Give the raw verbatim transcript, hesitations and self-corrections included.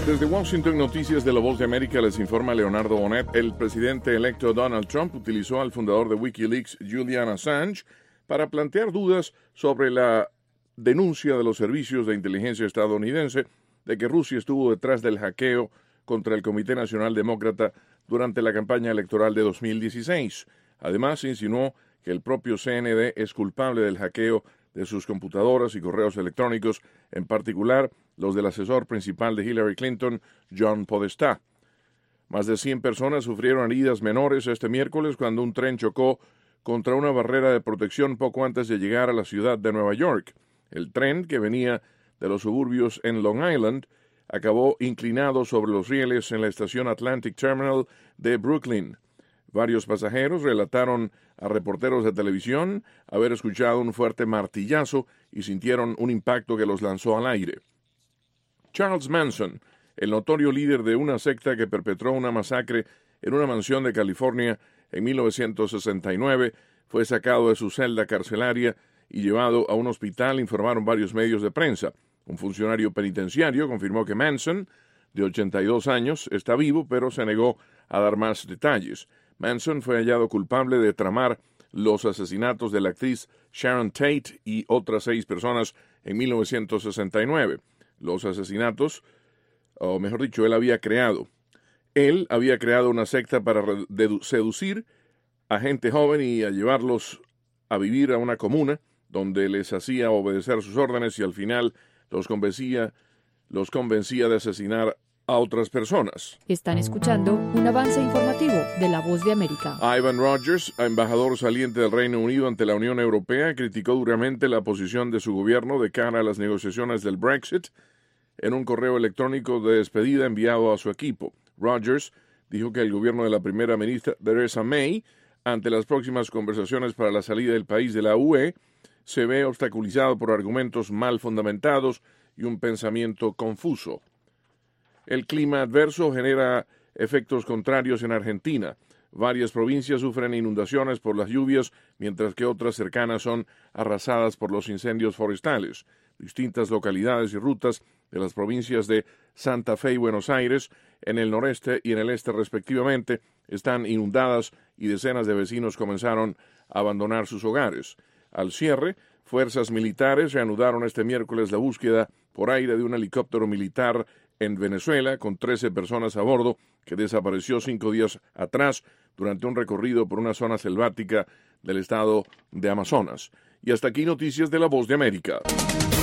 Desde Washington, Noticias de la Voz de América, les informa Leonardo Bonet. El presidente electo Donald Trump utilizó al fundador de Wikileaks, Julian Assange, para plantear dudas sobre la denuncia de los servicios de inteligencia estadounidense de que Rusia estuvo detrás del hackeo contra el Comité Nacional Demócrata durante la campaña electoral de dos mil dieciséis. Además, insinuó que el propio C N D es culpable del hackeo de sus computadoras y correos electrónicos, en particular los del asesor principal de Hillary Clinton, John Podesta. Más de cien personas sufrieron heridas menores este miércoles cuando un tren chocó contra una barrera de protección poco antes de llegar a la ciudad de Nueva York. El tren, que venía de los suburbios en Long Island, acabó inclinado sobre los rieles en la estación Atlantic Terminal de Brooklyn. Varios pasajeros relataron a reporteros de televisión haber escuchado un fuerte martillazo y sintieron un impacto que los lanzó al aire. Charles Manson, el notorio líder de una secta que perpetró una masacre en una mansión de California en mil novecientos sesenta y nueve, fue sacado de su celda carcelaria y llevado a un hospital, informaron varios medios de prensa. Un funcionario penitenciario confirmó que Manson, de ochenta y dos años, está vivo, pero se negó a dar más detalles. Manson fue hallado culpable de tramar los asesinatos de la actriz Sharon Tate y otras seis personas en mil novecientos sesenta y nueve. Los asesinatos, o mejor dicho, él había creado. Él había creado una secta para seducir a gente joven y a llevarlos a vivir a una comuna donde les hacía obedecer sus órdenes y al final los convencía, los convencía de asesinar a otras personas. Están escuchando un avance informativo de La Voz de América. Ivan Rogers, embajador saliente del Reino Unido ante la Unión Europea, criticó duramente la posición de su gobierno de cara a las negociaciones del Brexit en un correo electrónico de despedida enviado a su equipo. Rogers dijo que el gobierno de la primera ministra Theresa May, ante las próximas conversaciones para la salida del país de la U E, se ve obstaculizado por argumentos mal fundamentados y un pensamiento confuso. El clima adverso genera efectos contrarios en Argentina. Varias provincias sufren inundaciones por las lluvias, mientras que otras cercanas son arrasadas por los incendios forestales. Distintas localidades y rutas de las provincias de Santa Fe y Buenos Aires, en el noreste y en el este respectivamente, están inundadas y decenas de vecinos comenzaron a abandonar sus hogares. Al cierre, fuerzas militares reanudaron este miércoles la búsqueda por aire de un helicóptero militar en Venezuela, con trece personas a bordo, que desapareció cinco días atrás durante un recorrido por una zona selvática del estado de Amazonas. Y hasta aquí Noticias de la Voz de América.